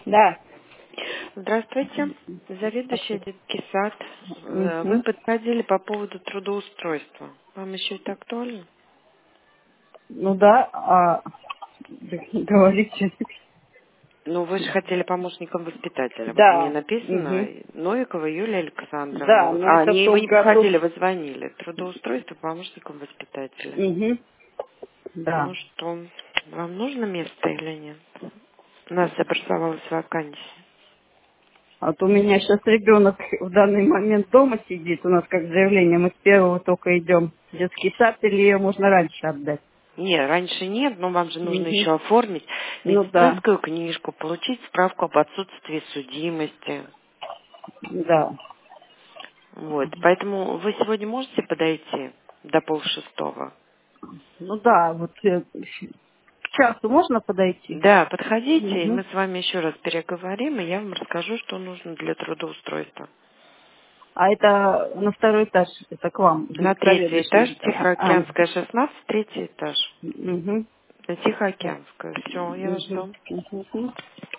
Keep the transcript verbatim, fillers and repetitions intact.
Да. Здравствуйте, заведующая детский сад. Э, Вы Мгм. подходили по поводу трудоустройства. Вам еще это актуально? Ну да, а говорите. Ну, вы же хотели помощником воспитателя. Вот мне Да. написано Мгм. Новикова Юлия Да, Александровна. но А, это в не, вы том не году. подходили, вы звонили. Трудоустройство помощником воспитателя. Мгм. Ну Да. что, вам нужно место или нет? У нас образовалась вакансия. А вот у меня сейчас ребенок в данный момент дома сидит. У нас как заявление, мы с первого только идем в детский сад, или ее можно раньше отдать? Не, раньше нет, но вам же нужно Мгм. еще оформить Ну да, медицинскую книжку, получить справку об отсутствии судимости. да. Вот, поэтому вы сегодня можете подойти до полшестого? Ну да, вот э, к часу можно подойти? Да, подходите, и Мгм. мы с вами еще раз переговорим, и я вам расскажу, что нужно для трудоустройства. А это на второй этаж, это к вам, На к третий этаж, заведующей. А, Тихоокеанская, шестнадцать, третий этаж. мгм. На Тихоокеанская. Все, я вас Мгм. жду. Мгм.